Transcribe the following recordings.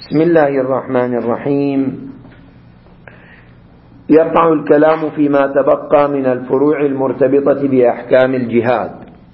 بسم الله الرحمن الرحيم. يقع الكلام فيما تبقى من الفروع المرتبطة بأحكام الجهاد،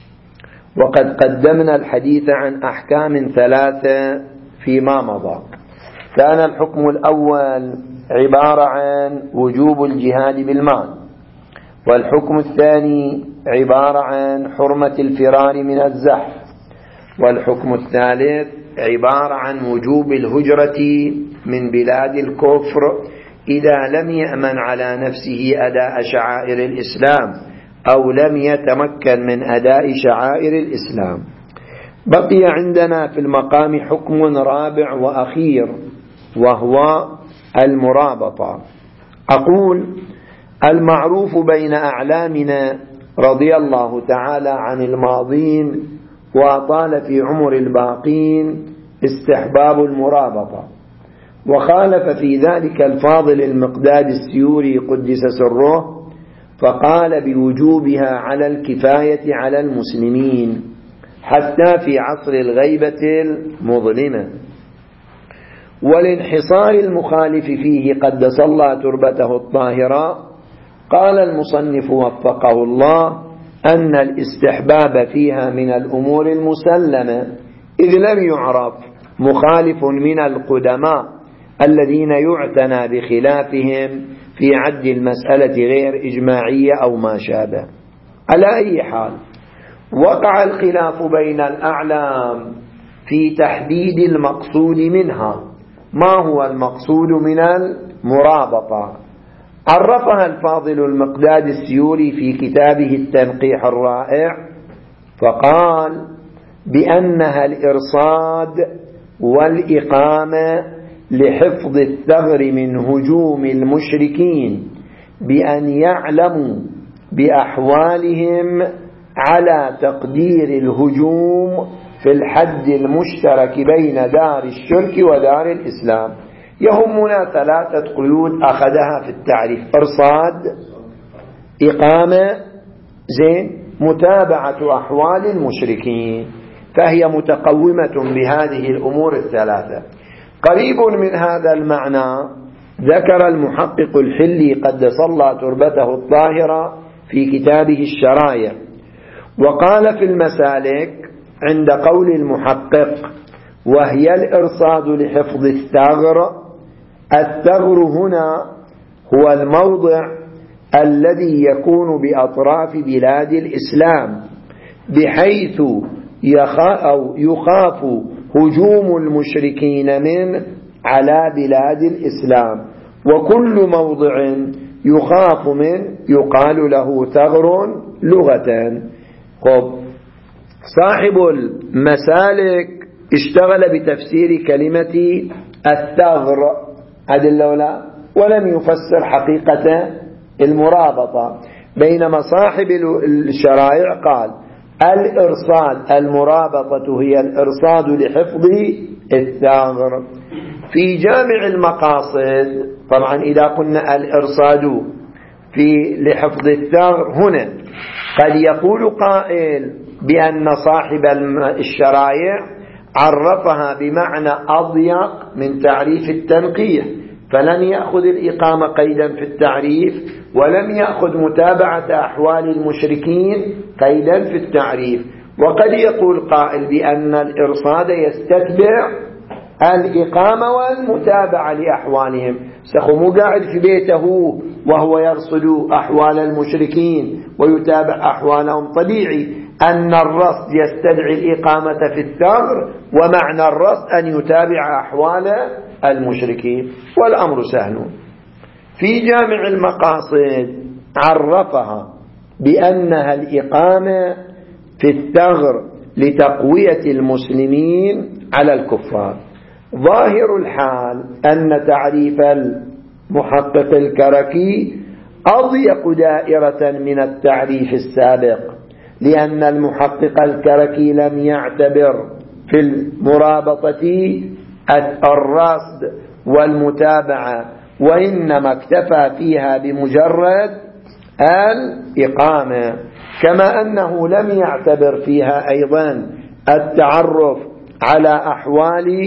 وقد قدمنا الحديث عن أحكام ثلاثة فيما مضى. كان الحكم الأول عبارة عن وجوب الجهاد بالمال، والحكم الثاني عبارة عن حرمة الفرار من الزحف، والحكم الثالث عبارة عن وجوب الهجرة من بلاد الكفر إذا لم يأمن على نفسه أداء شعائر الإسلام أو لم يتمكن من أداء شعائر الإسلام. بقي عندنا في المقام حكم رابع وأخير، وهو المرابطة. أقول المعروف بين أعلامنا رضي الله تعالى عن الماضين وأطال في عمر الباقين استحباب المرابطة، وخالف في ذلك الفاضل المقداد السيوري قدس سره، فقال بوجوبها على الكفاية على المسلمين حتى في عصر الغيبة المظلمة. والانحصار المخالف فيه قدس الله تربته الطاهرة، قال المصنف وفقه الله أن الاستحباب فيها من الأمور المسلمة، إذ لم يعرف مخالف من القدماء الذين يعتنى بخلافهم في عد المسألة غير إجماعية أو ما شابه. على أي حال، وقع الخلاف بين الأعلام في تحديد المقصود منها. ما هو المقصود من المرابطة؟ عرفها الفاضل المقداد السيوري في كتابه التنقيح الرائع، فقال بأنها الإرصاد والإقامة لحفظ الثغر من هجوم المشركين، بأن يعلموا بأحوالهم على تقدير الهجوم في الحد المشترك بين دار الشرك ودار الإسلام. يهمنا ثلاثة قيود أخذها في التعريف: إرصاد، إقامة، متابعة أحوال المشركين، فهي متقومة بهذه الأمور الثلاثة. قريب من هذا المعنى ذكر المحقق الحلي قدس الله تربته الطاهرة في كتابه الشرائع، وقال في المسالك عند قول المحقق: وهي الإرصاد لحفظ الثغر. الثغر هنا هو الموضع الذي يكون بأطراف بلاد الإسلام، بحيث يخاف هجوم المشركين من على بلاد الإسلام، وكل موضع يخاف من يقال له ثغر لغة. صاحب المسالك اشتغل بتفسير كلمة الثغر أدلة ولم يفسر حقيقة المرابطة، بينما صاحب الشرائع قال الإرصاد المرابطة هي الإرصاد لحفظ الثغر. في جامع المقاصد طبعا إذا قلنا الإرصاد في لحفظ الثغر هنا قد يقول قائل بأن صاحب الشرائع عرفها بمعنى أضيق من تعريف التنقيح، فلم يأخذ الإقامة قيدا في التعريف، ولم يأخذ متابعة أحوال المشركين قيدا في التعريف. وقد يقول قائل بأن الإرصاد يستتبع الإقامة والمتابعة لأحوالهم. سخمو قاعد في بيته وهو يرصد أحوال المشركين ويتابع أحوالهم، طبيعي أن الرصد يستدعي الإقامة في الثغر، ومعنى الرصد أن يتابع أحوال المشركين، والأمر سهل. في جامع المقاصد عرفها بأنها الإقامة في الثغر لتقوية المسلمين على الكفار. ظاهر الحال أن تعريف المحقق الكركي أضيق دائرة من التعريف السابق، لأن المحقق الكركي لم يعتبر في المرابطة الرصد والمتابعة، وإنما اكتفى فيها بمجرد الإقامة، كما أنه لم يعتبر فيها أيضا التعرف على أحوال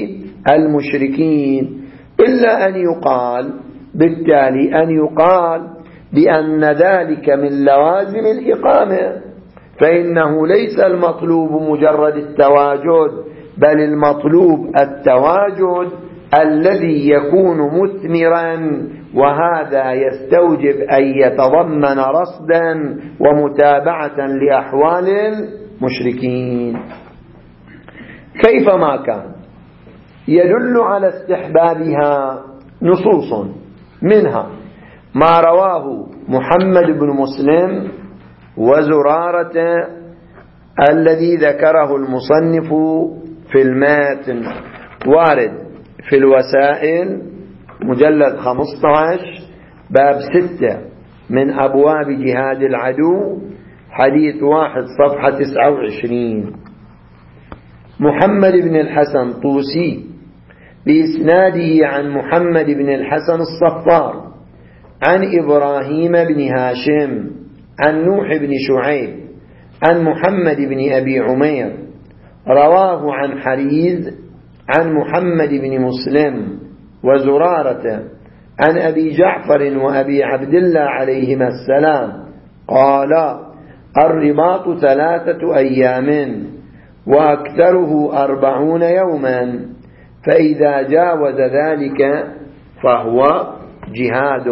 المشركين، إلا أن يقال بالتالي بأن ذلك من لوازم الإقامة، فإنه ليس المطلوب مجرد التواجد، بل المطلوب التواجد الذي يكون مثمرا، وهذا يستوجب أن يتضمن رصدا ومتابعة لأحوال المشركين. كيفما كان يدل على استحبابها نصوص، منها ما رواه محمد بن مسلم وزرارة الذي ذكره المصنف في الماتن، وارد في الوسائل مجلد 15 باب 6 من أبواب جهاد العدو، حديث 1 صفحة 29. محمد بن الحسن طوسي بإسناده عن محمد بن الحسن الصفار عن إبراهيم بن هاشم عن نوح بن شعيب عن محمد بن أبي عمير، رواه عن حريز عن محمد بن مسلم وزرارة عن أبي جعفر وأبي عبد الله عليهما السلام قال: الرباط 3 أيام وأكثره 40 يوما، فإذا جاوز ذلك فهو جهاد.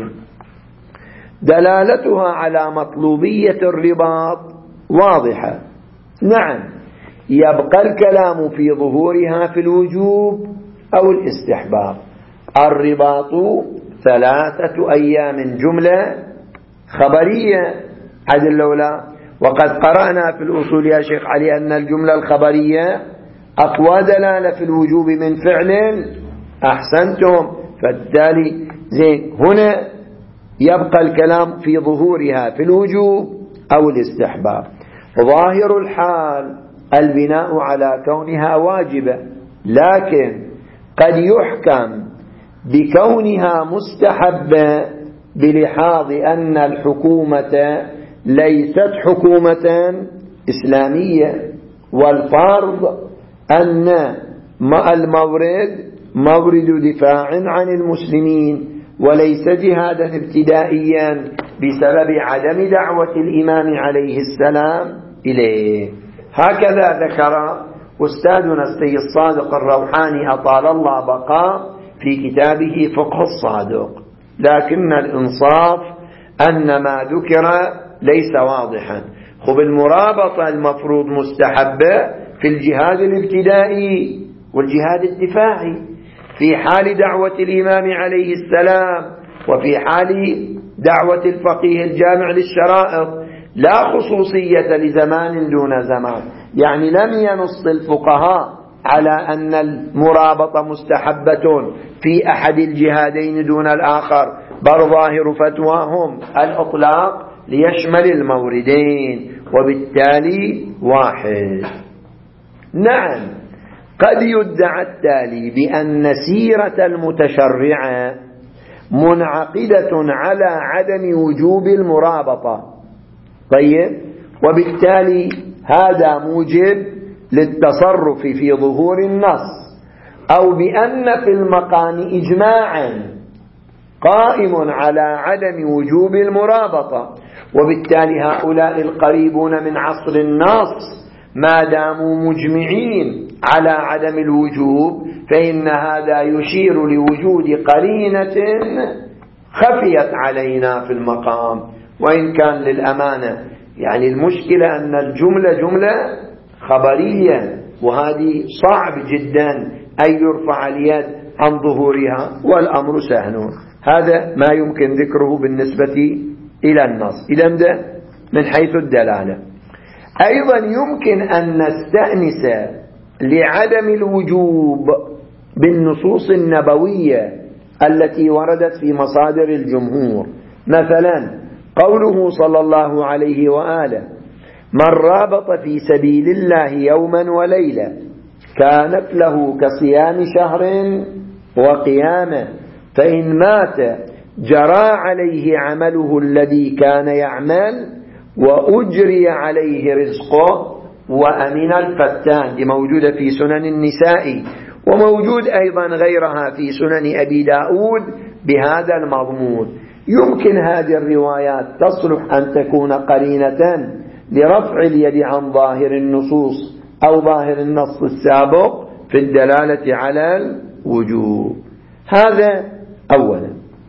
دلالتها على مطلوبية الرباط واضحة. نعم، يبقى الكلام في ظهورها في الوجوب أو الاستحباب. الرباط 3 أيام جملة خبرية عدل لولا، وقد قرأنا في الأصول يا شيخ علي أن الجملة الخبرية أقوى دلالة في الوجوب من فعل. أحسنتم. فالتالي زين هنا يبقى الكلام في ظهورها في الوجوب أو الاستحباب. ظاهر الحال البناء على كونها واجبة، لكن قد يحكم بكونها مستحبة بلحاظ أن الحكومة ليست حكومة إسلامية، والفرض أن المورد مورد دفاع عن المسلمين وليس جهادا ابتدائيا بسبب عدم دعوة الإمام عليه السلام إليه. هكذا ذكر أستاذنا السيد الصادق الروحاني أطال الله بقاء في كتابه فقه الصادق، لكن الإنصاف أن ما ذكر ليس واضحا. خب المرابطة المفروض مستحبة في الجهاد الابتدائي والجهاد الدفاعي، في حال دعوة الإمام عليه السلام وفي حال دعوة الفقيه الجامع للشرائط، لا خصوصية لزمان دون زمان. يعني لم ينص الفقهاء على أن المرابطة مستحبة في أحد الجهادين دون الآخر، بل ظاهر فتواهم الإطلاق ليشمل الموردين، وبالتالي واحد. نعم، قد يدعى التالي بأن سيرة المتشرعة منعقدة على عدم وجوب المرابطة، طيب، وبالتالي هذا موجب للتصرف في ظهور النص، أو بأن في المقام إجماعا قائم على عدم وجوب المرابطة، وبالتالي هؤلاء القريبون من عصر النص ما داموا مجمعين على عدم الوجوب، فإن هذا يشير لوجود قرينة خفيت علينا في المقام. وإن كان للأمانة يعني المشكلة أن الجملة جملة خبرية، وهذه صعب جدا أن يرفع اليد عن ظهورها، والأمر سهل. هذا ما يمكن ذكره بالنسبة إلى النص. إذن ده من حيث الدلالة. أيضا يمكن أن نستأنس لعدم الوجوب بالنصوص النبوية التي وردت في مصادر الجمهور، مثلا قوله صلى الله عليه وآله: من رابط في سبيل الله يوما وليلة كانت له كصيام شهر وقيامه، فإن مات جرى عليه عمله الذي كان يعمل وأجري عليه رزقه وأمن الفتان. دي موجودة في سنن النساء. وموجود أيضا غيرها في سنن أبي داود بهذا المضمون. يمكن هذه الروايات تصلح أن تكون قرينة لرفع اليد عن ظاهر النصوص أو ظاهر النص السابق في الدلالة على الوجوب. هذا أولا.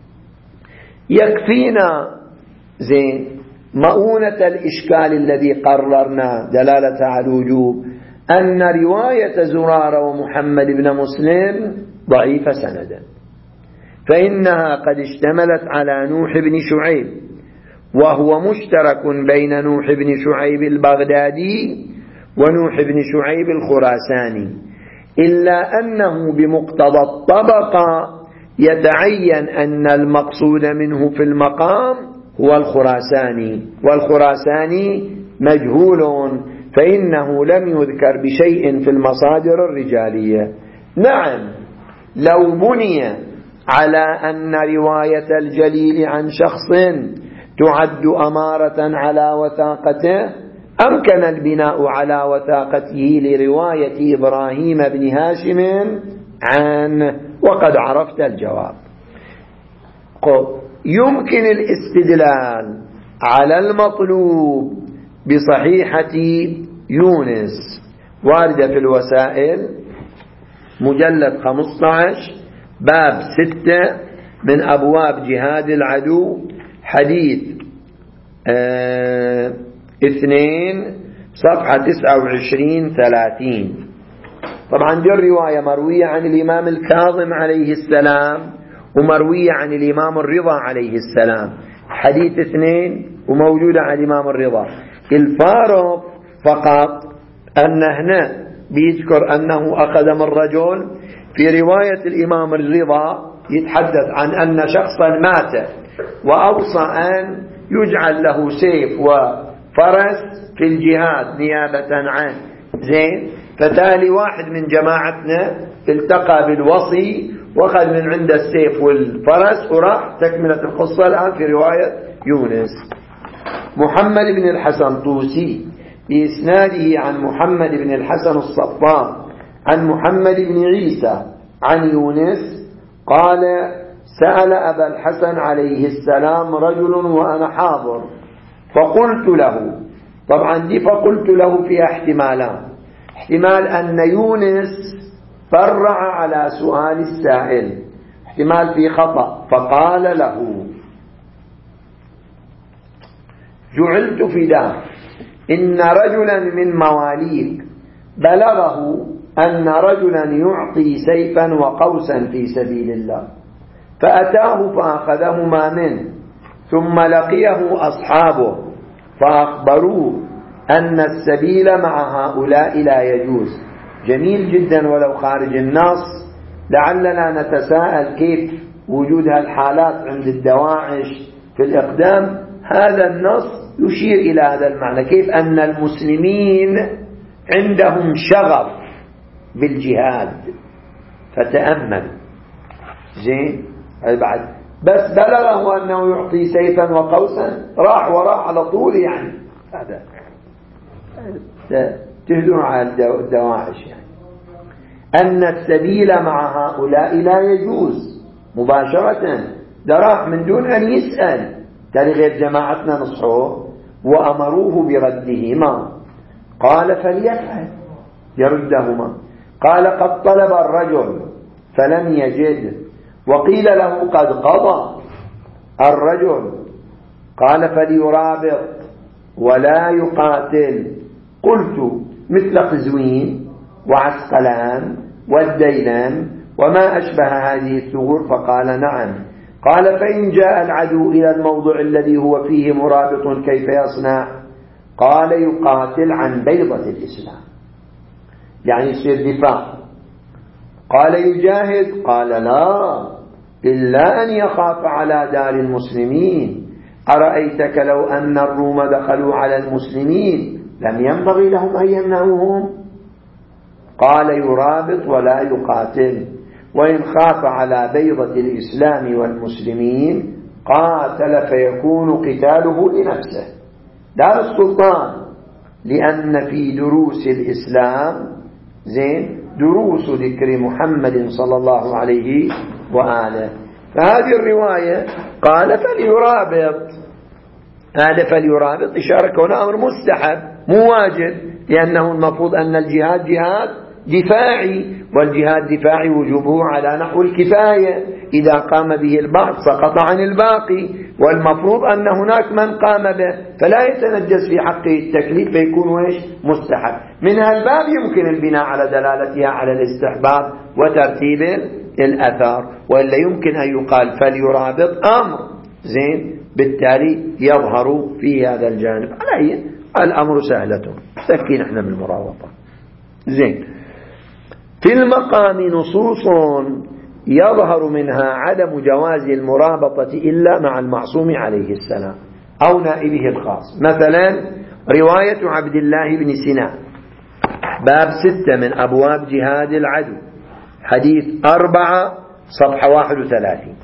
يكفينا زين مؤونة الإشكال الذي قررنا دلالة على الوجوب أن رواية زرارة ومحمد بن مسلم ضعيفة سندا، فإنها قد اشتملت على نوح بن شعيب، وهو مشترك بين نوح بن شعيب البغدادي ونوح بن شعيب الخراساني، إلا أنه بمقتضى الطبقة يتعين أن المقصود منه في المقام هو الخراساني، والخراساني مجهول فإنه لم يذكر بشيء في المصادر الرجالية. نعم، لو بني على أن رواية الجليل عن شخص تعد أمارة على وثاقته أمكن البناء على وثاقته لرواية إبراهيم بن هاشم عنه، وقد عرفت الجواب. يمكن الاستدلال على المطلوب بصحيحة يونس واردة في الوسائل مجلد 15 باب 6 من أبواب جهاد العدو، حديث 2 صفحة 29-30. طبعا دي الرواية مروية عن الإمام الكاظم عليه السلام ومروية عن الإمام الرضا عليه السلام، حديث 2 وموجودة عن الإمام الرضا. الفارق فقط أن هنا بيذكر أنه أخذ من رجل، في رواية الإمام الرضا يتحدث عن أن شخصا مات وأوصى أن يجعل له سيف وفرس في الجهاد نيابة عنه. زين، فتالي واحد من جماعتنا التقى بالوصي وأخذ من عنده السيف والفرس وراح. تكملة القصة الآن في رواية يونس. محمد بن الحسن طوسي بإسناده عن محمد بن الحسن الصفان عن محمد بن عيسى عن يونس قال: سأل أبا الحسن عليه السلام رجل وأنا حاضر فقلت له. طبعا دي فقلت له فيها احتمالان: احتمال أن يونس فرع على سؤال السائل، احتمال في خطأ، فقال له: جعلت فداك إن رجلا من مواليك بلغه أن رجلا يعطي سيفا وقوسا في سبيل الله، فأتاه فأخذهما منه، ثم لقيه أصحابه فأخبروه أن السبيل مع هؤلاء لا يجوز. جميل جدا ولو خارج النص. لعلنا نتساءل كيف وجود هالحالات عند الدواعش في الإقدام. هذا النص يشير إلى هذا المعنى، كيف أن المسلمين عندهم شغف بالجهاد. فتأمل. زين، بعد بس بلغه أنه يعطي سيفا وقوسا راح وراء على طول. يعني هذا تهدون على الدواعش، يعني أن السبيل مع هؤلاء لا يجوز مباشرة. ده راح من دون أن يسأل. تالي غير جماعتنا نصحوه وأمروه بردهما. قال: فليفعل يردهما. قال: قد طلب الرجل فلم يجد، وقيل له قد قضى الرجل. قال: فليرابط ولا يقاتل. قلت: مثل قزوين وعسقلان والديلان وما أشبه هذه الثغور؟ فقال: نعم. قال: فإن جاء العدو إلى الموضع الذي هو فيه مرابط كيف يصنع؟ قال: يقاتل عن بيضة الإسلام، يعني يصير دفاع. قال: يجاهد؟ قال: لا، إلا أن يخاف على دار المسلمين. أرأيتك لو أن الروم دخلوا على المسلمين لم ينبغي لهم أن يمنعوهم؟ قال: يرابط ولا يقاتل، وإن خاف على بيضة الإسلام والمسلمين قاتل فيكون قتاله لنفسه لا للسلطان، لأن في دروس الإسلام زين دروس ذكر محمد صلى الله عليه وآله. فهذه الرواية قال فليرابط، هذا فليرابط إشارة كونه أمر مستحب مو واجب، لأنه المفروض أن الجهاد جهاد دفاعي، والجهاد دفاعي وجوبه على نحو الكفاية، إذا قام به البعض سقط عن الباقي، والمفروض أن هناك من قام به فلا يتنجس في حقه التكليف فيكون مستحب. من هالباب يمكن البناء على دلالتها على الاستحباب وترتيب الأثار، وإلا يمكن أن يقال فليرابط أمر زين، بالتالي يظهر في هذا الجانب. على الأمر سهلته، تكين احنا من المراوطة زين. في المقام نصوص يظهر منها عدم جواز المرابطة إلا مع المعصوم عليه السلام أو نائبه الخاص. مثلا رواية عبد الله بن سنان باب 6 من أبواب جهاد العدو، حديث 4 صفحة 31.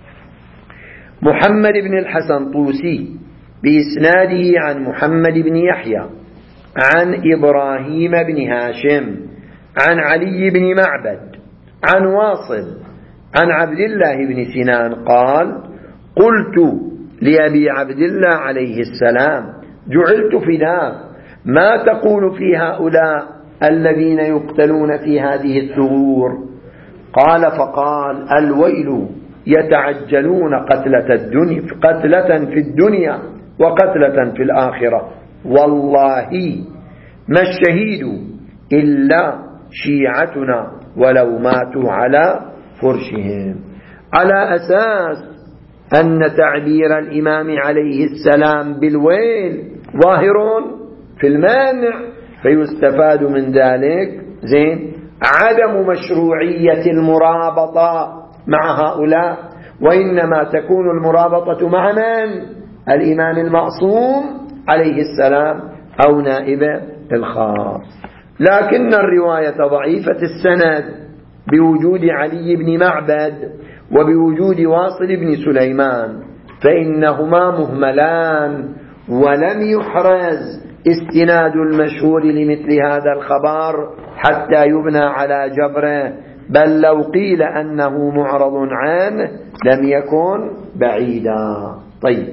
محمد بن الحسن طوسي بإسناده عن محمد بن يحيى عن إبراهيم بن هاشم عن علي بن معبد عن واصل عن عبد الله بن سنان قال: قلت لأبي عبد الله عليه السلام: جعلت فداك، ما تقول في هؤلاء الذين يقتلون في هذه الثغور؟ قال: فقال: الويل، يتعجلون قتلة في الدنيا وقتلة في الآخرة، والله ما الشهيد إلا شيعتنا ولو ماتوا على فرشهم. على أساس أن تعبير الإمام عليه السلام بالويل ظاهر في المانع، فيستفاد من ذلك زين عدم مشروعية المرابطة مع هؤلاء، وإنما تكون المرابطة مع من؟ الإمام المعصوم عليه السلام أو نائب الخاص. لكن الرواية ضعيفة السند بوجود علي بن معبد وبوجود واصل بن سليمان، فإنهما مهملان، ولم يحرز استناد المشهور لمثل هذا الخبر حتى يبنى على جبره، بل لو قيل أنه معرض عنه لم يكن بعيدا. طيب،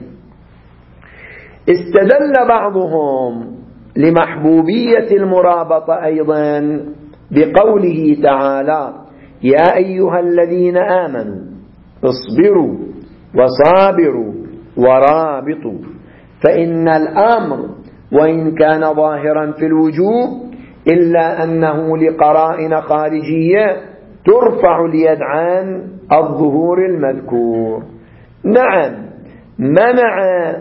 استدل بعضهم لمحبوبية المرابطة أيضا بقوله تعالى: يا أيها الذين آمنوا اصبروا وصابروا ورابطوا، فإن الأمر وإن كان ظاهرا في الوجوب إلا أنه لقرائن خارجية ترفع اليد عن الظهور المذكور. نعم، منع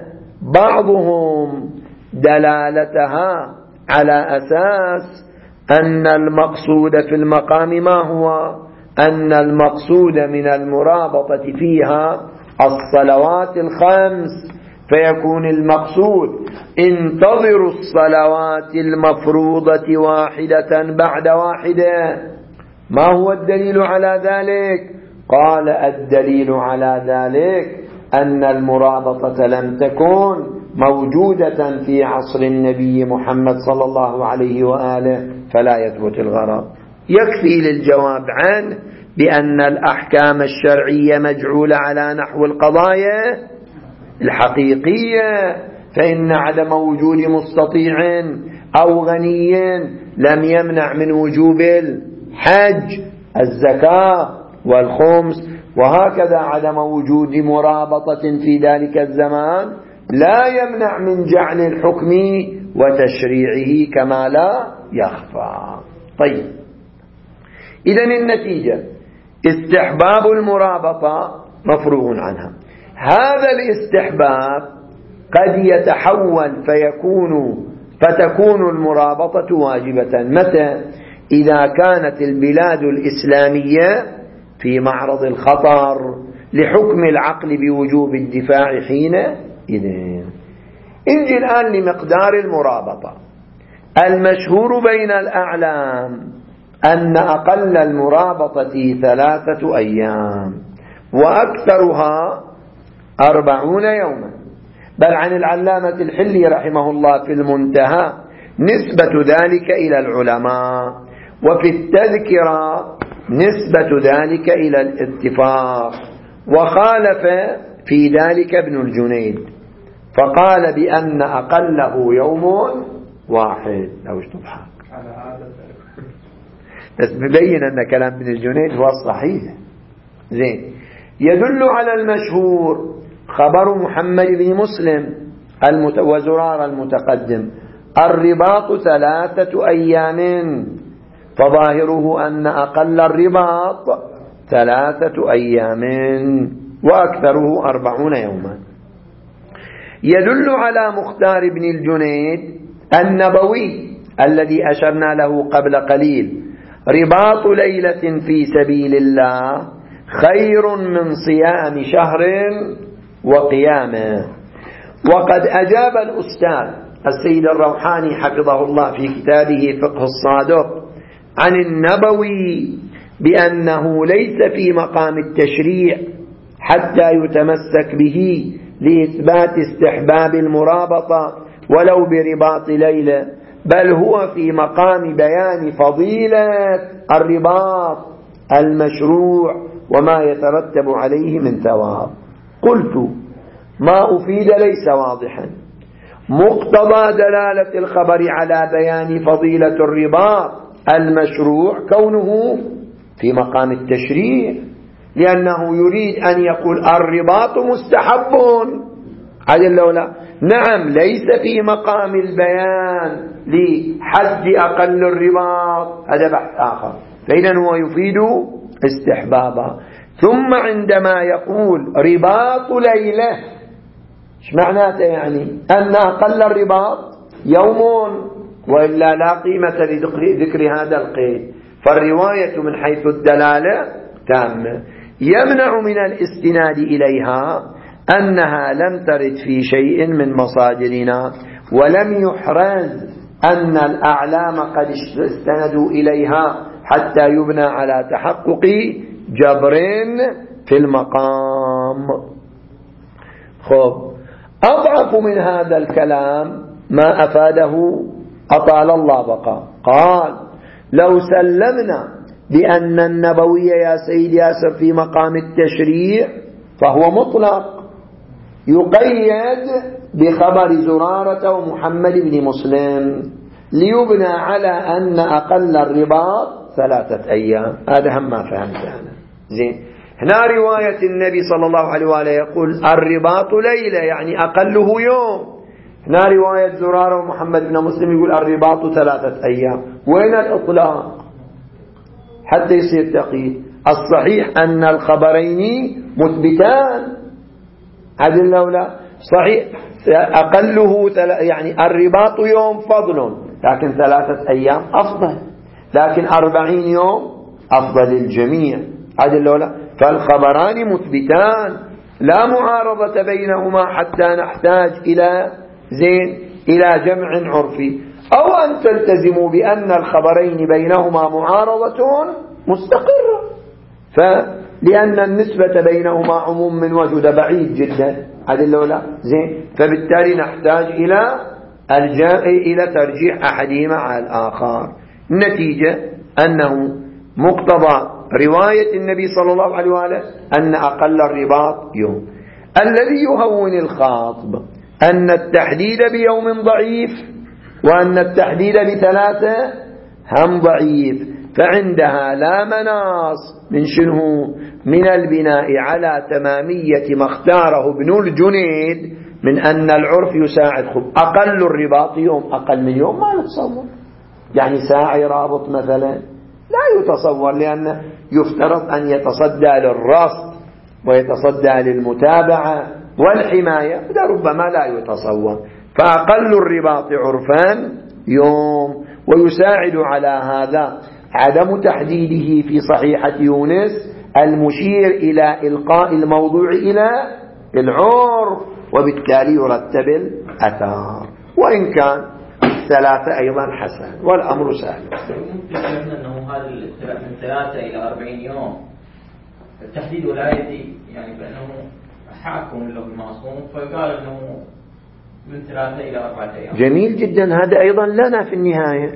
بعضهم دلالتها على أساس أن المقصود في المقام ما هو؟ أن المقصود من المرابطة فيها الصلوات الخمس، فيكون المقصود انتظروا الصلوات المفروضة واحدة بعد واحدة. ما هو الدليل على ذلك؟ قال: الدليل على ذلك أن المرابطة لم تكن موجودة في عصر النبي محمد صلى الله عليه وآله، فلا يثبت الغرض. يكفي للجواب عنه بأن الأحكام الشرعية مجعولة على نحو القضايا الحقيقية، فإن عدم وجود مستطيع أو غني لم يمنع من وجوب الحج، الزكاة والخمس، وهكذا عدم وجود مرابطة في ذلك الزمان لا يمنع من جعل الحكم وتشريعه كما لا يخفى. طيب، إذن النتيجة استحباب المرابطة مفروغ عنها. هذا الاستحباب قد يتحول فتكون المرابطة واجبة. متى؟ إذا كانت البلاد الإسلامية في معرض الخطر لحكم العقل بوجوب الدفاع حينئذ. انجي الآن لمقدار المرابطة. المشهور بين الأعلام أن أقل المرابطة 3 أيام وأكثرها 40 يوما، بل عن العلامة الحلي رحمه الله في المنتهى نسبة ذلك إلى العلماء، وفي التذكرة نسبة ذلك إلى الاتفاق، وخالف في ذلك ابن الجنيد فقال بأن أقله يوم واحد. لو تضحك بس ببين أن كلام ابن الجنيد هو الصحيح. زين. يدل على المشهور خبر محمد بن مسلم وزرار المتقدم الرباط 3 أيام، فظاهره أن أقل الرباط 3 أيام وأكثره 40 يوما. يدل على مختار بن الجنيد النبوي الذي أشرنا له قبل قليل رباط ليلة في سبيل الله خير من صيام شهر وقيامه. وقد أجاب الأستاذ السيد الروحاني حفظه الله في كتابه فقه الصادق عن النبوي بأنه ليس في مقام التشريع حتى يتمسك به لإثبات استحباب المرابطة ولو برباط ليلة، بل هو في مقام بيان فضيلة الرباط المشروع وما يترتب عليه من ثواب. قلت ما أفيد ليس واضحا. مقتضى دلالة الخبر على بيان فضيلة الرباط المشروع كونه في مقام التشريع، لأنه يريد أن يقول الرباط مستحب عدل لولا. نعم، ليس في مقام البيان لحد أقل الرباط، هذا بحث آخر، فإذا هو يفيد استحبابا. ثم عندما يقول رباط ليلة ايش معناته؟ يعني أن أقل الرباط يوم، وإلا لا قيمة لذكر هذا القيد. فالرواية من حيث الدلالة تامة. يمنع من الاستناد إليها أنها لم ترد في شيء من مصادرنا، ولم يحرز أن الأعلام قد استندوا إليها حتى يبنى على تحقق جبر في المقام. خب، أضعف من هذا الكلام ما أفاده أطال الله بقى. قال لو سلمنا بأن النبوي يا سيد ياسر في مقام التشريع فهو مطلق يقيد بخبر زرارة ومحمد بن مسلم ليبنى على أن أقل الرباط 3 أيام. هذا هم ما فهمت أنا. زين. هنا رواية النبي صلى الله عليه وآله يقول الرباط ليلة يعني أقله يوم. هنا رواية زرارة ومحمد بن مسلم يقول الرباط 3 أيام. وين الإطلاق حتى يصير تقييد؟ الصحيح أن الخبرين مثبتان عدل لولا صحيح. أقله يعني الرباط يوم فضل، لكن 3 أيام أفضل، لكن 40 يوم أفضل الجميع عدل لولا. فالخبران مثبتان لا معارضة بينهما حتى نحتاج إلى جمع عرفي، أو أن تلتزموا بأن الخبرين بينهما معارضة مستقرة، لأن النسبة بينهما عموم من وجه بعيد جدا عدل لولا. زين. فبالتالي نحتاج إلى ترجيح أحدهما على الآخر. النتيجة أنه مقتضى رواية النبي صلى الله عليه وآله أن أقل الرباط يوم. الذي يهون الخاطب أن التحديد بيوم ضعيف وأن التحديد ب3 هم ضعيف، فعندها لا مناص من شنو؟ من البناء على تمامية ما اختاره ابن الجنيد من أن العرف يساعد. أقل الرباط يوم، أقل من يوم ما نتصور، يعني ساعي رابط مثلا لا يتصور، لأنه يفترض أن يتصدى للرصد ويتصدى للمتابعة والحماية، ده ربما لا يتصور. فأقل الرباط عرفان يوم. ويساعد على هذا عدم تحديده في صحيحة يونس المشير إلى إلقاء الموضوع إلى العرف، وبالتالي يرتب الأثار، وإن كان 3 أيضا حسن والأمر سهل. ممكن أنه هذا من 3 إلى 40 يوم التحديد ولايتي، يعني بأنه حاكم له المعصوم، فقال أنه من 3 إلى 4 أيام. جميل جدا، هذا أيضا لنا في النهاية.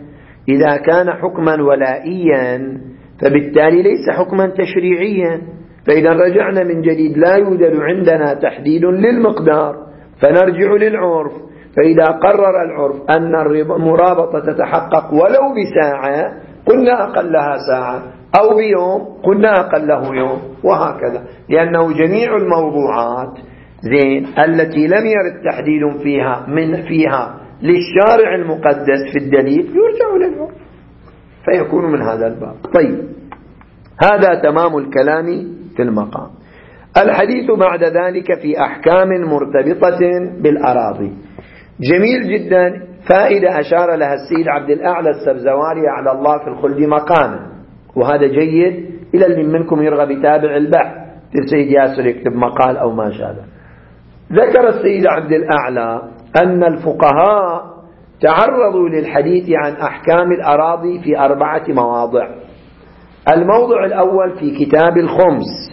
إذا كان حكما ولائيا فبالتالي ليس حكما تشريعيا، فإذا رجعنا من جديد لا يوجد عندنا تحديد للمقدار فنرجع للعرف، فإذا قرر العرف أن المرابطة تتحقق ولو بساعة قلنا أقلها ساعة، أو بيوم قلنا أقله يوم، وهكذا، لأنه جميع الموضوعات التي لم يرد تحديد فيها للشارع المقدس في الدليل يرجع للعرف فيكون من هذا الباب. طيب، هذا تمام الكلام في المقام. الحديث بعد ذلك في أحكام مرتبطة بالأراضي. جميل جدا، فائدة أشار لها السيد عبد الأعلى السبزواري على الله في الخلد مقاما، وهذا جيد إلى اللي منكم يرغب يتابع البحث، السيد ياسر يكتب مقال أو ما شابه. ذكر السيد عبد الأعلى أن الفقهاء تعرضوا للحديث عن أحكام الأراضي في 4 مواضع. الموضع الأول في كتاب الخمس،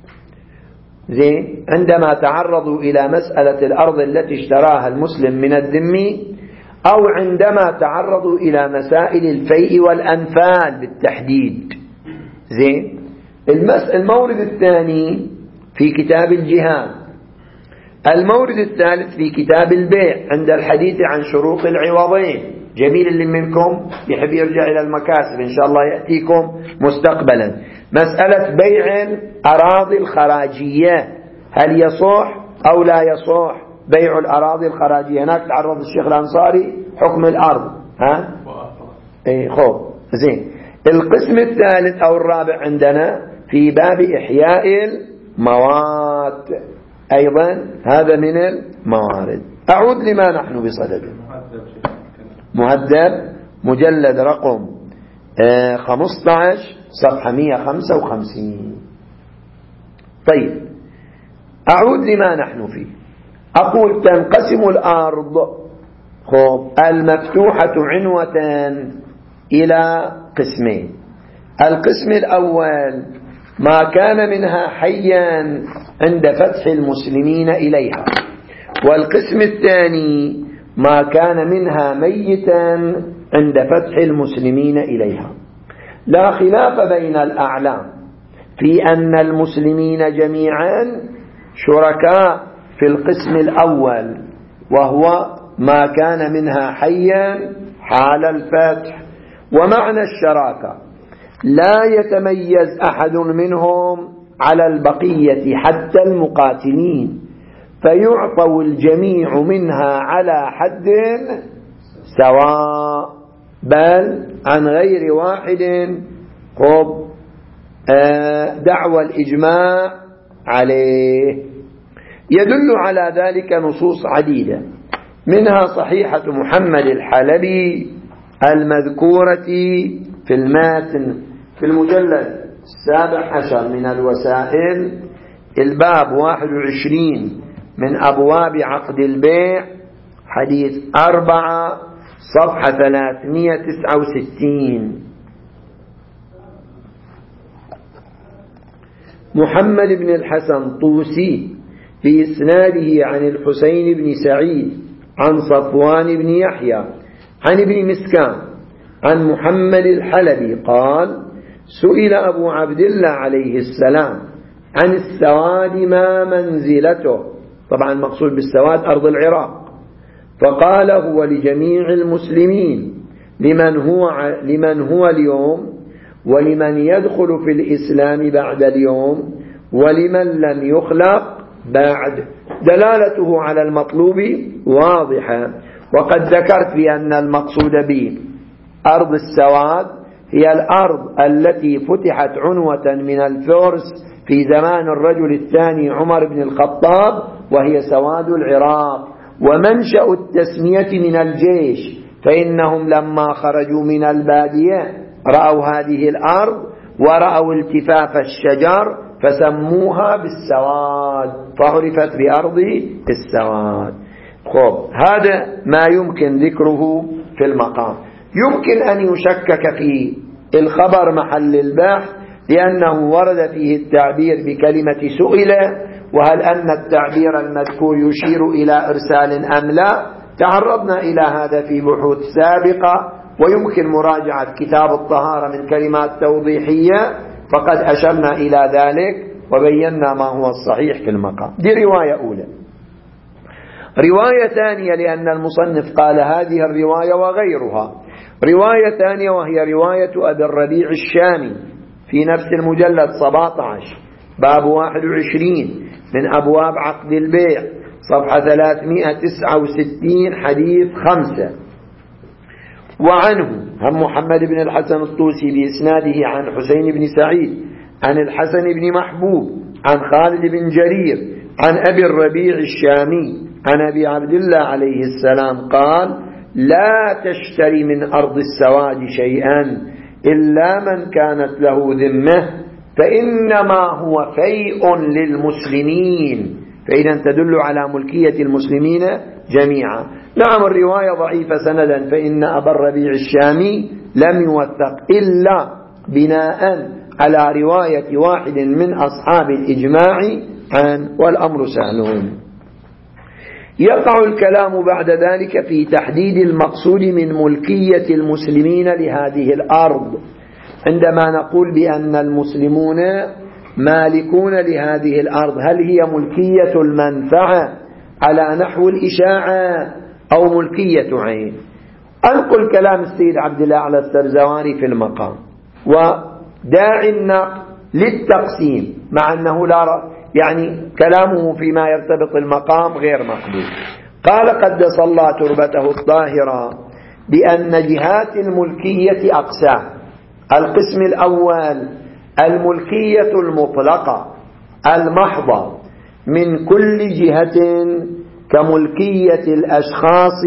عندما تعرضوا إلى مسألة الأرض التي اشتراها المسلم من الذمي، أو عندما تعرضوا إلى مسائل الفيء والأنفال بالتحديد. المورد الثاني في كتاب الجهاد. المورد الثالث في كتاب البيع عند الحديث عن شروط العوضين. جميل اللي منكم يحب يرجع إلى المكاسب إن شاء الله يأتيكم مستقبلا. مسألة بيع الأراضي الخراجية، هل يصح أو لا يصح بيع الأراضي الخراجية؟ هناك تعرض الشيخ الأنصاري حكم الأرض. خب زين. القسم الثالث أو الرابع عندنا في باب إحياء الموات، أيضا هذا من الموارد. أعود لما نحن بصدده. مهذب مجلد رقم 15 صفحة 155. طيب، أعود لما نحن فيه. أقول تنقسم الأرض المفتوحة عنوة إلى قسمين. القسم الأول ما كان منها حيا عند فتح المسلمين إليها، والقسم الثاني ما كان منها ميتا عند فتح المسلمين إليها. لا خلاف بين الأعلام في أن المسلمين جميعا شركاء في القسم الأول، وهو ما كان منها حيا حال الفتح. ومعنى الشراكة لا يتميز أحد منهم على البقية حتى المقاتلين، فيعطوا الجميع منها على حد سواء، بل عن غير واحد دعوى الإجماع عليه. يدل على ذلك نصوص عديدة، منها صحيحة محمد الحلبي المذكورة في الماتن في المجلد 17 من الوسائل، الباب 21 من أبواب عقد البيع، حديث 4 صفحة 369. محمد بن الحسن طوسي في إسناده عن الحسين بن سعيد عن صفوان بن يحيى عن ابن مسكان عن محمد الحلبي قال: سئل أبو عبد الله عليه السلام عن السواد ما منزلته، طبعا المقصود بالسواد أرض العراق، فقال: هو لجميع المسلمين، لمن هو اليوم، ولمن يدخل في الإسلام بعد اليوم، ولمن لم يخلق بعد. دلالته على المطلوب واضحة. وقد ذكرت بأن المقصود به أرض السواد هي الأرض التي فتحت عنوة من الفرس في زمان الرجل الثاني عمر بن الخطاب، وهي سواد العراق. ومنشأ التسمية من الجيش، فإنهم لما خرجوا من البادية رأوا هذه الأرض ورأوا التفاف الشجر فسموها بالسواد، فعرفت بأرض السواد. هذا ما يمكن ذكره في المقام. يمكن أن يشكك في الخبر محل البحث، لأنه ورد فيه التعبير بكلمة سئل، وهل أن التعبير المذكور يشير إلى إرسال أم لا؟ تعرضنا إلى هذا في بحوث سابقة، ويمكن مراجعة كتاب الطهارة من كلمات توضيحية، فقد أشرنا إلى ذلك وبينا ما هو الصحيح في المقام. دي رواية أولى. رواية ثانية، لأن المصنف قال هذه الرواية وغيرها. رواية ثانية وهي رواية أبي الربيع الشامي في نفس المجلد 17 باب 21 من أبواب عقد البيع، صفحة 369 حديث 5. وعنه هم محمد بن الحسن الطوسي بإسناده عن حسين بن سعيد عن الحسن بن محبوب عن خالد بن جرير عن أبي الربيع الشامي عن أبي عبد الله عليه السلام قال: لا تشتري من أرض السواد شيئا إلا من كانت له ذمة، فإنما هو فيء للمسلمين. فإذا تدل على ملكية المسلمين جميعا. نعم الرواية ضعيفة سندا، فإن أبا الربيع الشامي لم يوثق إلا بناء على رواية واحد من أصحاب الإجماع والأمر سهل. يقع الكلام بعد ذلك في تحديد المقصود من ملكية المسلمين لهذه الأرض. عندما نقول بأن المسلمون مالكون لهذه الأرض، هل هي ملكية المنفعة على نحو الإشاعة أو ملكية عين؟ أنقل كلام السيد عبد الله على السرزواني في المقام، وداعي النقل للتقسيم، مع أنه لا يعني كلامه فيما يرتبط المقام غير مقبول. قال قدس الله تربته الطاهرة بأن جهات الملكية أقسام. القسم الأول الملكية المطلقة المحضة من كل جهة كملكية الأشخاص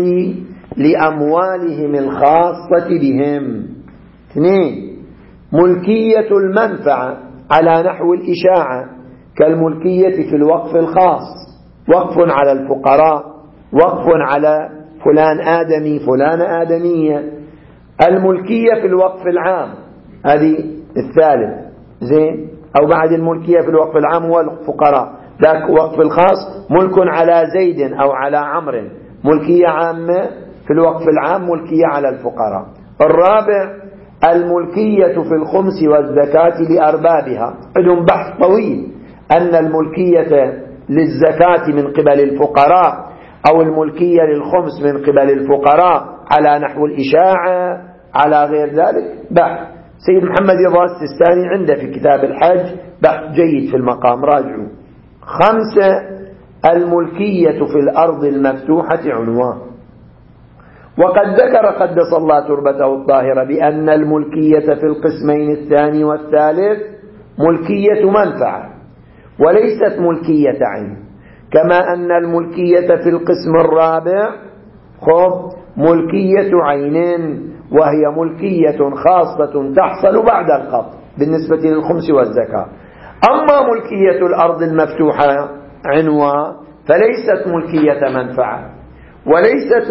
لأموالهم الخاصة بهم. 2 ملكية المنفعة على نحو الإشاعة كالملكية في الوقف الخاص، وقف على الفقراء، وقف على فلان آدمي فلان آدمية. الملكية في الوقف العام هذه الثالث زين، أو بعد الملكية في الوقف العام هو الفقراء، ذاك وقف الخاص ملك على زيد أو على عمرو، ملكية عامة في الوقف العام، ملكية على الفقراء. الرابع الملكية في الخمس والزكاة لأربابها. عندهم بحث طويل أن الملكية للزكاة من قبل الفقراء أو الملكية للخمس من قبل الفقراء على نحو الإشاعة على غير ذلك بحث. سيد محمد رضا السيستاني عنده في كتاب الحج بحث جيد في المقام، راجعوا. 5 الملكية في الأرض المفتوحة عنوان. وقد ذكر قدس الله تربته الطاهرة بأن الملكية في القسمين الثاني والثالث ملكية منفعة وليست ملكية عين، كما أن الملكية في القسم الرابع ملكية عين، وهي ملكية خاصة تحصل بعد القبض بالنسبة للخمس والزكاة. أما ملكية الأرض المفتوحة عنوان فليست ملكية منفعة وليست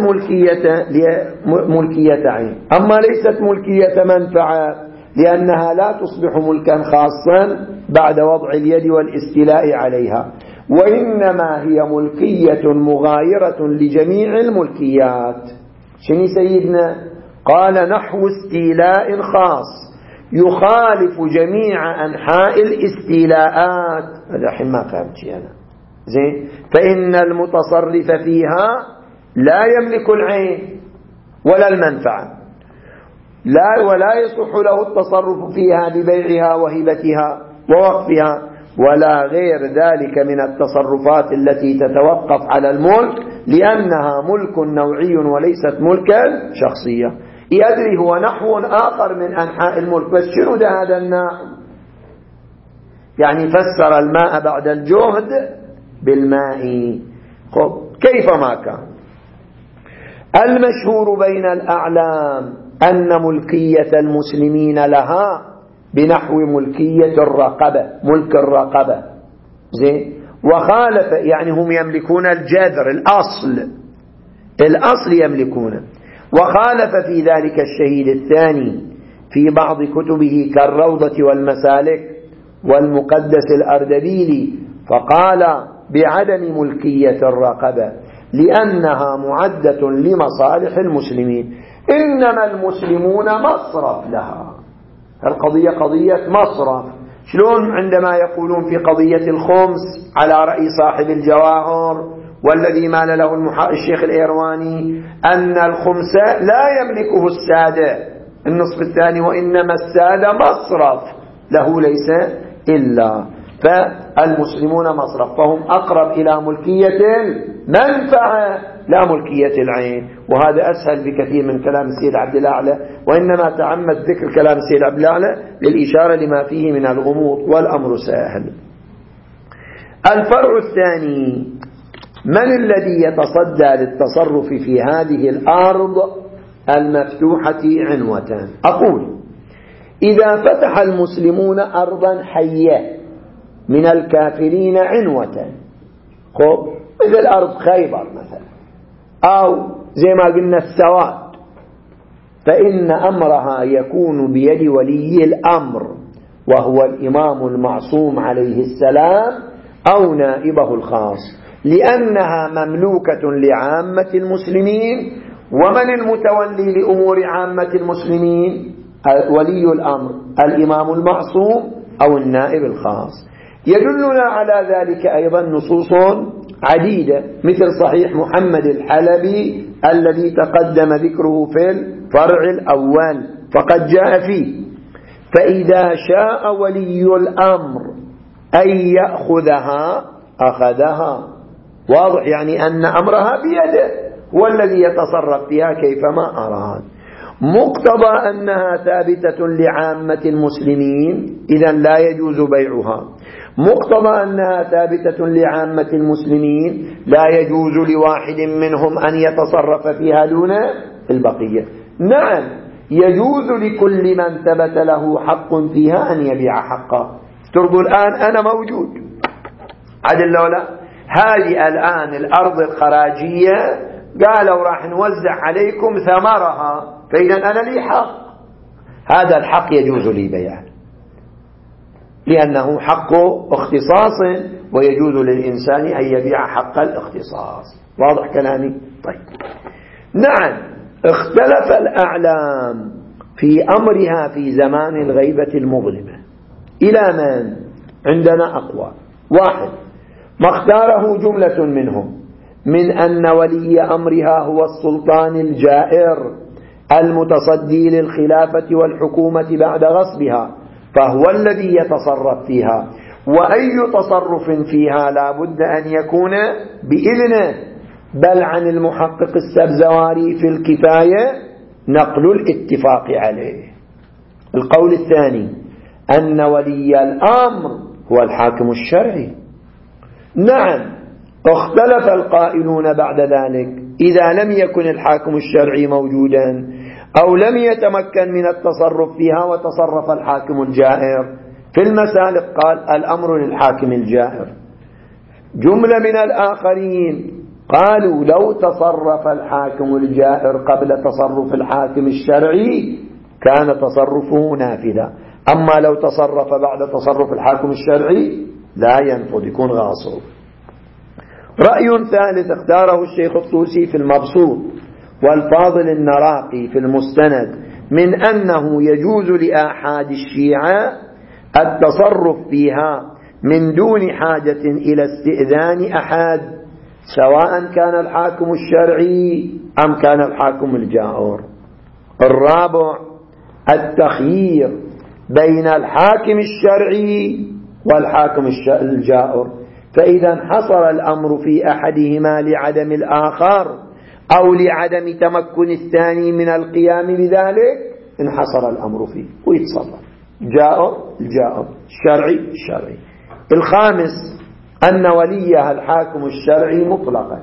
ملكية عين. أما ليست ملكية منفعة لأنها لا تصبح ملكا خاصا بعد وضع اليد والاستيلاء عليها، وإنما هي ملكية مغايرة لجميع الملكيات. شنو سيدنا؟ قال نحو استيلاء خاص يخالف جميع أنحاء الاستيلاءات. هذا حين ما فهمت أنا زين. فإن المتصرف فيها لا يملك العين ولا المنفعة، ولا يصح له التصرف فيها ببيعها وهبتها ووقفها ولا غير ذلك من التصرفات التي تتوقف على الملك، لأنها ملك نوعي وليست ملكا شخصية. يدري هو نحو آخر من أنحاء الملك، بس شنو ده هذا النحو؟ يعني فسر الماء بعد الجهد بالماء. كيف ما كان. المشهور بين الأعلام أن ملكية المسلمين لها بنحو ملكية الرقبة، ملك الرقبة زين. وخالف يعني هم يملكون الجذر، الأصل يملكونه. وخالف في ذلك الشهيد الثاني في بعض كتبه كالروضة والمسالك والمقدس الأردبيلي، فقال بعدم ملكية الرقبة لأنها معدة لمصالح المسلمين. إنما المسلمون مصرف لها. القضية قضية مصرف. شلون عندما يقولون في قضية الخمس على رأي صاحب الجواهر والذي مال له الشيخ الإيرواني أن الخمس لا يملكه السادة النصف الثاني، وإنما السادة مصرف له ليس إلا، فالمسلمون مصرف، فهم أقرب إلى ملكية المنفعة لا ملكية العين. وهذا أسهل بكثير من كلام السيد عبد الأعلى، وإنما تعمد ذكر كلام السيد عبد الأعلى للإشارة لما فيه من الغموض، والأمر سهل. الفرع الثاني: من الذي يتصدى للتصرف في هذه الأرض المفتوحة عنوة؟ أقول: إذا فتح المسلمون أرضا حية من الكافرين عنوة، مثل أرض خيبر مثلا، أو زي ما قلنا السواد، فإن أمرها يكون بيد ولي الأمر وهو الإمام المعصوم عليه السلام أو نائبه الخاص، لأنها مملوكة لعامة المسلمين. ومن المتولي لأمور عامة المسلمين؟ ولي الأمر، الإمام المعصوم أو النائب الخاص. يدلنا على ذلك أيضا نصوص عديدة، مثل صحيح محمد الحلبي الذي تقدم ذكره في الفرع الأول، فقد جاء فيه: فإذا شاء ولي الأمر أن يأخذها أخذها. واضح يعني أن أمرها بيده، هو الذي يتصرف فيها كيفما أراد. مقتضى أنها ثابتة لعامة المسلمين، إذن لا يجوز بيعها. مقتضى أنها ثابتة لعامة المسلمين، لا يجوز لواحد منهم أن يتصرف فيها دون البقية. نعم، يجوز لكل من ثبت له حق فيها أن يبيع حقه. افترضوا الآن أنا موجود، عدل لولا هذه الآن الأرض الخراجية، قالوا راح نوزع عليكم ثمرها، فإذا أنا لي حق، هذا الحق يجوز لي بيعه لأنه حق اختصاص، ويجوز للإنسان أن يبيع حق الاختصاص. واضح كلامي؟ طيب. نعم، اختلف الأعلام في أمرها في زمان الغيبة المظلمة إلى من؟ عندنا أقوى. واحد، ما اختاره جملة منهم من أن ولي أمرها هو السلطان الجائر المتصدي للخلافة والحكومة بعد غصبها، فهو الذي يتصرف فيها، وأي تصرف فيها لا بد أن يكون بإذنه. بل عن المحقق السبزواري في الكفاية نقل الاتفاق عليه. القول الثاني أن ولي الأمر هو الحاكم الشرعي. نعم، اختلف القائلون بعد ذلك إذا لم يكن الحاكم الشرعي موجودا أو لم يتمكن من التصرف فيها وتصرف الحاكم الجائر. في المسالك قال الأمر للحاكم الجائر. جملة من الآخرين قالوا لو تصرف الحاكم الجائر قبل تصرف الحاكم الشرعي كان تصرفه نافذا، أما لو تصرف بعد تصرف الحاكم الشرعي لا ينفذ، يكون غاصب. رأي ثالث اختاره الشيخ الطوسي في المبسوط والفاضل النراقي في المستند من أنه يجوز لآحاد الشيعة التصرف فيها من دون حاجة إلى استئذان أحد، سواء كان الحاكم الشرعي أم كان الحاكم الجائر. الرابع التخيير بين الحاكم الشرعي والحاكم الجائر، فإذا انحصر الأمر في أحدهما لعدم الآخر أو لعدم تمكن الثاني من القيام بذلك انحصر الأمر فيه ويتصرف. جائر الجائر، الشرعي الشرعي. الخامس أن وليها الحاكم الشرعي مطلقا،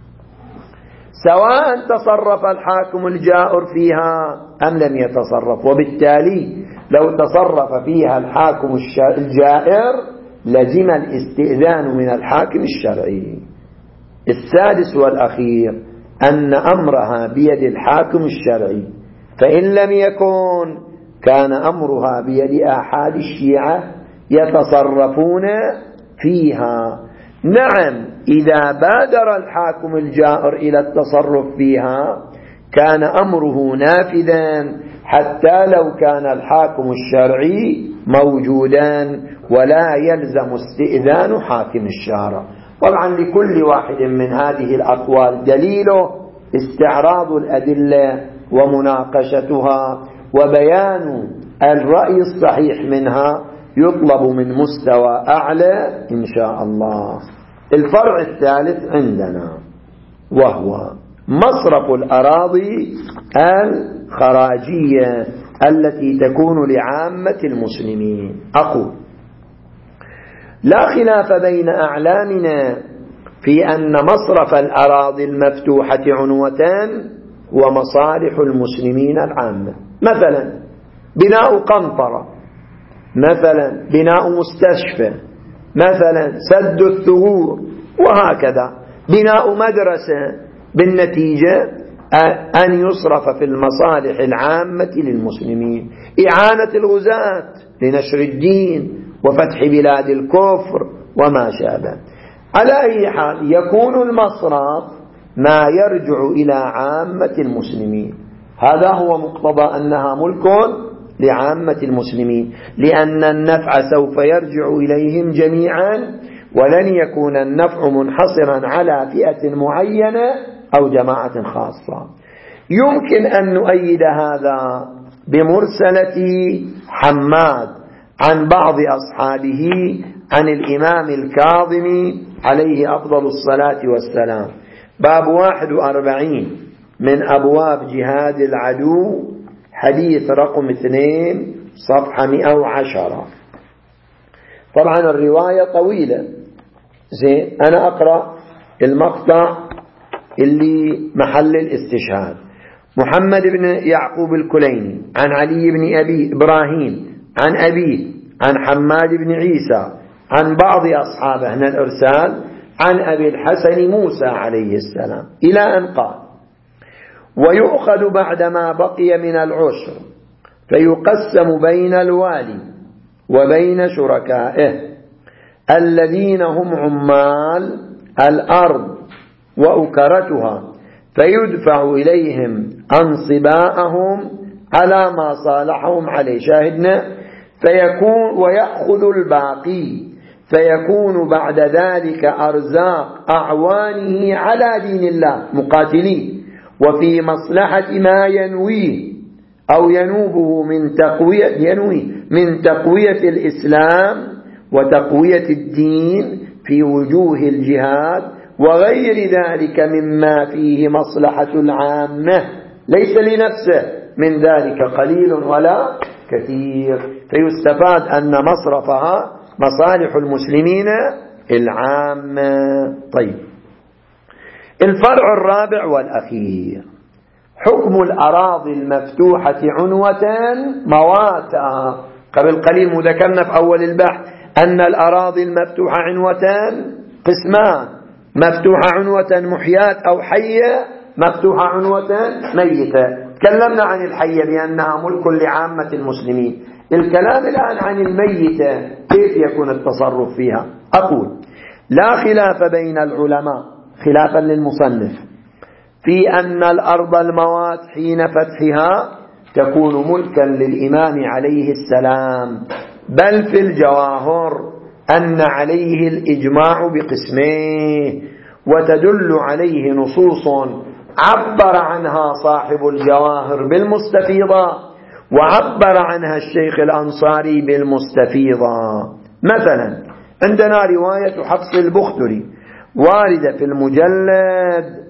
سواء تصرف الحاكم الجائر فيها أم لم يتصرف، وبالتالي لو تصرف فيها الحاكم الجائر لزم الاستئذان من الحاكم الشرعي. السادس والأخير أن أمرها بيد الحاكم الشرعي، فإن لم يكن كان أمرها بيد آحاد الشيعة يتصرفون فيها. نعم، إذا بادر الحاكم الجائر إلى التصرف فيها كان أمره نافذا حتى لو كان الحاكم الشرعي موجودا ولا يلزم استئذان حاكم الشارع. طبعا لكل واحد من هذه الأقوال دليله استعراض الأدلة ومناقشتها وبيان الرأي الصحيح منها يطلب من مستوى أعلى إن شاء الله. الفرع الثالث عندنا وهو مصرف الأراضي الخراجية التي تكون لعامة المسلمين. أقول لا خلاف بين أعلامنا في أن مصرف الأراضي المفتوحة عنوتان ومصالح المسلمين العامة، مثلا بناء قنطرة، مثلا بناء مستشفى، مثلا سد الثغور، وهكذا بناء مدرسة، بالنتيجة أن يصرف في المصالح العامة للمسلمين، إعانة الغزاة لنشر الدين وفتح بلاد الكفر وما شابه. على أي حال يكون المصرف ما يرجع إلى عامة المسلمين، هذا هو مقتضى أنها ملك لعامة المسلمين، لأن النفع سوف يرجع إليهم جميعا، ولن يكون النفع منحصرا على فئة معينة أو جماعة خاصة. يمكن أن نؤيد هذا بمرسلة حماد عن بعض أصحابه عن الإمام الكاظم عليه أفضل الصلاة والسلام، باب 41 من أبواب جهاد العدو، حديث رقم 2 صفحة 110. طبعا الرواية طويلة، زين أنا أقرأ المقطع اللي محل الاستشهاد. محمد بن يعقوب الكليني عن علي بن أبي إبراهيم عن أبيه عن حماد بن عيسى عن بعض أصحابه من الإرسال عن أبي الحسن موسى عليه السلام إلى أن قال: ويؤخذ بعدما بقي من العشر فيقسم بين الوالي وبين شركائه الذين هم عمال الأرض وأكرتها، فيدفع إليهم أنصباءهم على ما صالحهم عليه، شاهدنا، فيكون ويأخذ الباقي، فيكون بعد ذلك أرزاق أعوانه على دين الله مقاتلين، وفي مصلحة ما ينويه أو ينوبه من تقوية الإسلام وتقوية الدين في وجوه الجهاد وغير ذلك مما فيه مصلحة العامة، ليس لنفسه من ذلك قليل ولا كثير، فيستفاد أن مصرفها مصالح المسلمين العامة. طيب، الفرع الرابع والأخير حكم الأراضي المفتوحة عنوة مواتئ. قبل قليل ذكرنا في أول البحث أن الأراضي المفتوحة عنوتان قسمان: مفتوحة عنوة محيات أو حية، مفتوحة عنوة ميتة. تكلمنا عن الحية بأنها ملك لعامة المسلمين، الكلام الآن عن الميتة كيف يكون التصرف فيها. أقول لا خلاف بين العلماء خلافا للمصنف في أن الأرض الموات حين فتحها تكون ملكا للإمام عليه السلام، بل في الجواهر أن عليه الإجماع بقسميه، وتدل عليه نصوص عبر عنها صاحب الجواهر بالمستفيضة، وعبر عنها الشيخ الأنصاري بالمستفيضة. مثلا عندنا رواية حفص البختري واردة في المجلد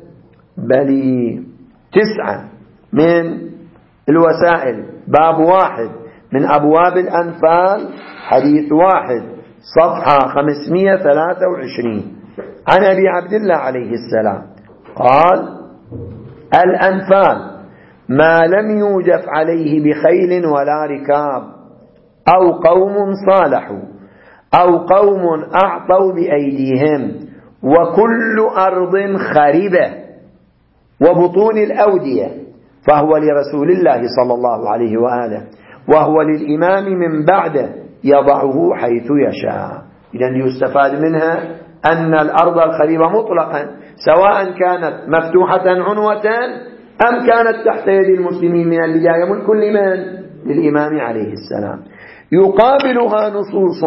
9 من الوسائل، باب 1 من أبواب الأنفال، حديث 1 صفحة 523 عن أبي عبد الله عليه السلام قال: الأنفال ما لم يوجف عليه بخيل ولا ركاب أو قوم صالحوا أو قوم أعطوا بأيديهم، وكل أرض خربة وبطون الأودية فهو لرسول الله صلى الله عليه وآله، وهو للإمام من بعده يضعه حيث يشاء. إذن يستفاد منها أن الأرض الخريبة مطلقا سواء كانت مفتوحة عنوة أم كانت تحت يد المسلمين من البداية ملك لمن؟ للإمام عليه السلام. يقابلها نصوص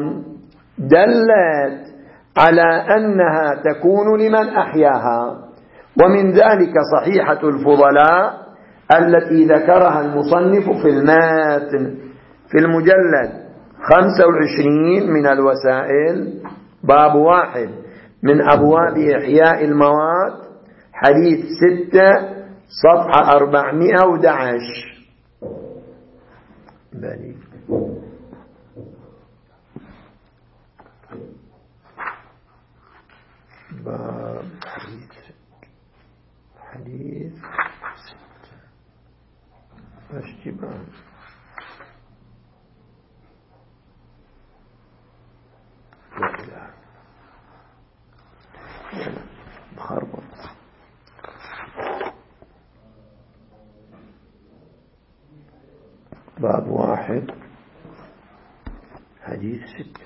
دلت على أنها تكون لمن أحياها، ومن ذلك صحيحة الفضلاء التي ذكرها المصنف في الماتن في المجلد 25 من الوسائل، باب 1 من أبواب إحياء الموات، حديث 6 صفحة 411. بلي باب حديث 6 اشتباه مخربط. باب 1 حديث 6.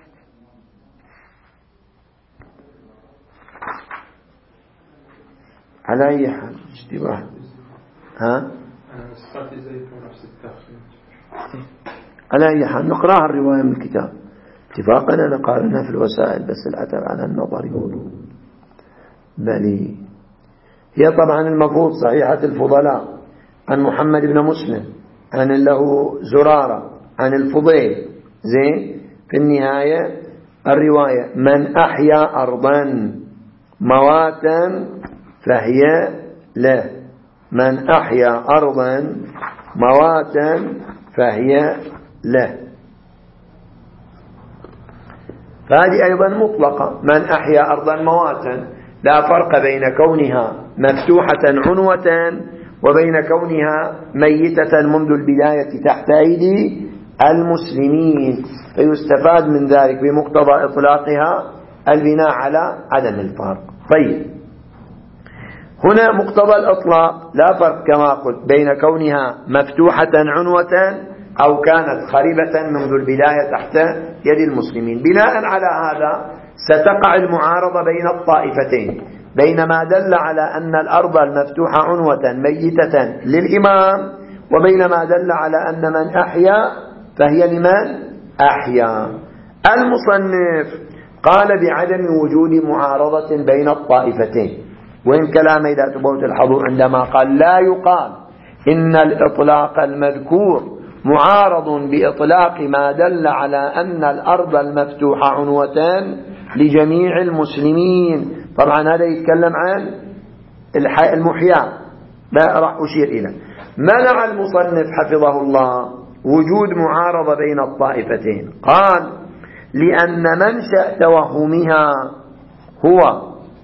على أي حال اشتباه. ها على أي حال نقرأها الرواية من الكتاب اتفاقا. أنا قارنها في الوسائل بس العتب على النظر يقولون. بل هي طبعا المفروض صحيحة الفضلاء عن محمد بن مسلم عن له زرارة عن الفضيل زين. في النهاية الرواية من أحيا أرضا مواتا فهي له، من أحيا أرضا مواتا فهي له. فهذه أيضا مطلقة، من أحيا أرضا مواتا، لا فرق بين كونها مفتوحة عنوة وبين كونها ميتة منذ البداية تحت أيدي المسلمين. فيستفاد من ذلك بمقتضى إطلاقها البناء على عدم الفرق. طيب هنا مقتضى الإطلاق لا فرق كما قلت بين كونها مفتوحة عنوة أو كانت خربة منذ البداية تحت يد المسلمين. بناء على هذا ستقع المعارضة بين الطائفتين، بين ما دل على أن الأرض المفتوحة عنوة ميتة للإمام، وبين ما دل على أن من أحيا فهي لمن أحيا. المصنف قال بعدم وجود معارضة بين الطائفتين، وإن كلام إذا تبوت الحضور عندما قال لا يقال إن الإطلاق المذكور معارض بإطلاق ما دل على أن الأرض المفتوحة عنوة لجميع المسلمين. طبعا هذا يتكلم عن المحيا، لا راح أشير إليه. منع المصنف حفظه الله وجود معارضة بين الطائفتين، قال لأن منشأ توهمها هو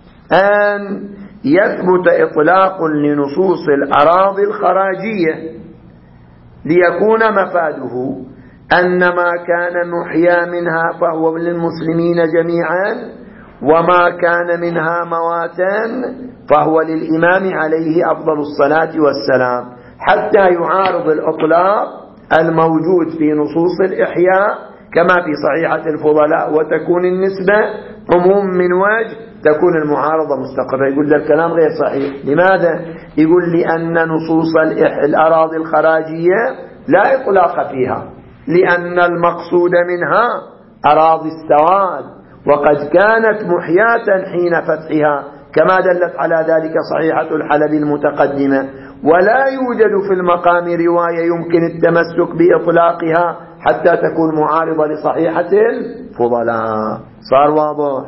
أن يثبت إطلاق لنصوص الأراضي الخراجية ليكون مفاده أن ما كان محيا منها فهو للمسلمين جميعا، وما كان منها مواتا فهو للإمام عليه أفضل الصلاة والسلام، حتى يعارض الإطلاق الموجود في نصوص الإحياء كما في صحيحة الفضلاء، وتكون النسبة عموم من وجه، تكون المعارضة مستقرة. يقول ذا الكلام غير صحيح. لماذا؟ يقول لأن نصوص الأراضي الخراجية لا إطلاق فيها، لأن المقصود منها أراضي السواد، وقد كانت محياة حين فتحها كما دلت على ذلك صحيحة الحلب المتقدمة، ولا يوجد في المقام رواية يمكن التمسك بإطلاقها حتى تكون معارضة لصحيحة الفضلاء. صار واضح؟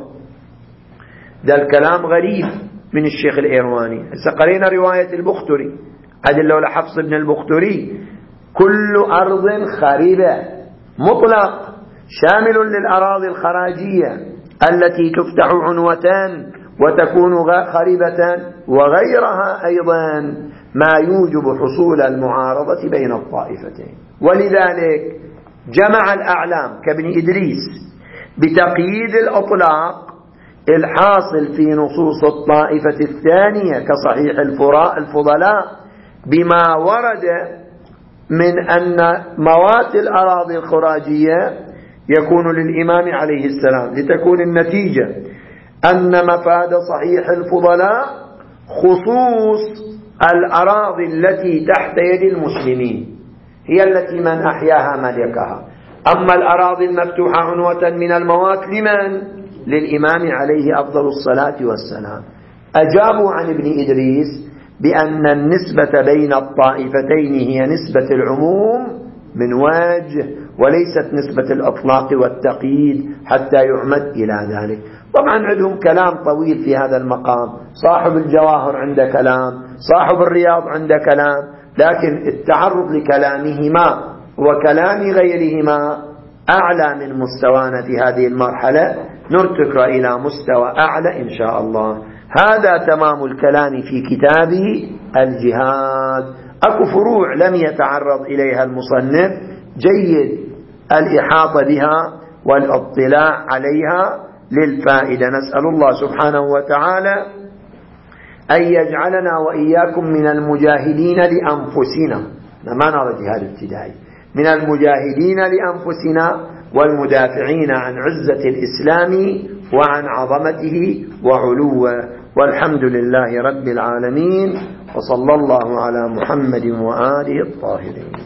ده الكلام غريب من الشيخ الإيرواني. قرينا رواية البختري، أدل ولا حفص بن البختري: كل أرض خريبة مطلق شامل للأراضي الخراجية التي تفتح عنوتان وتكون خريبة، وغيرها أيضا ما يوجب حصول المعارضة بين الطائفتين. ولذلك جمع الأعلام كابن إدريس بتقييد الأطلاق الحاصل في نصوص الطائفة الثانية كصحيح الفضلاء بما ورد من أن موات الأراضي الخراجية يكون للإمام عليه السلام، لتكون النتيجة أن مفاد صحيح الفضلاء خصوص الأراضي التي تحت يد المسلمين هي التي من أحياها ملكها. أما الأراضي المفتوحة عنوة من الموات لمن؟ للإمام عليه أفضل الصلاة والسلام. أجابوا عن ابن إدريس بأن النسبة بين الطائفتين هي نسبة العموم من وجه، وليست نسبة الإطلاق والتقييد حتى يعمد إلى ذلك. طبعا عندهم كلام طويل في هذا المقام، صاحب الجواهر عنده كلام، صاحب الرياض عنده كلام، لكن التعرض لكلامهما وكلام غيرهما أعلى من مستوانا في هذه المرحلة، نرتقى إلى مستوى أعلى إن شاء الله. هذا تمام الكلام في كتاب الجهاد. أكو فروع لم يتعرض إليها المصنف، جيد الإحاطة بها والاطلاع عليها للفائدة. نسأل الله سبحانه وتعالى أن يجعلنا وإياكم من المجاهدين لأنفسنا، ما نرى جهاد ابتدائي، من المجاهدين لأنفسنا والمدافعين عن عزة الإسلام وعن عظمته وعلوه. والحمد لله رب العالمين، وصلى الله على محمد وآله الطاهرين.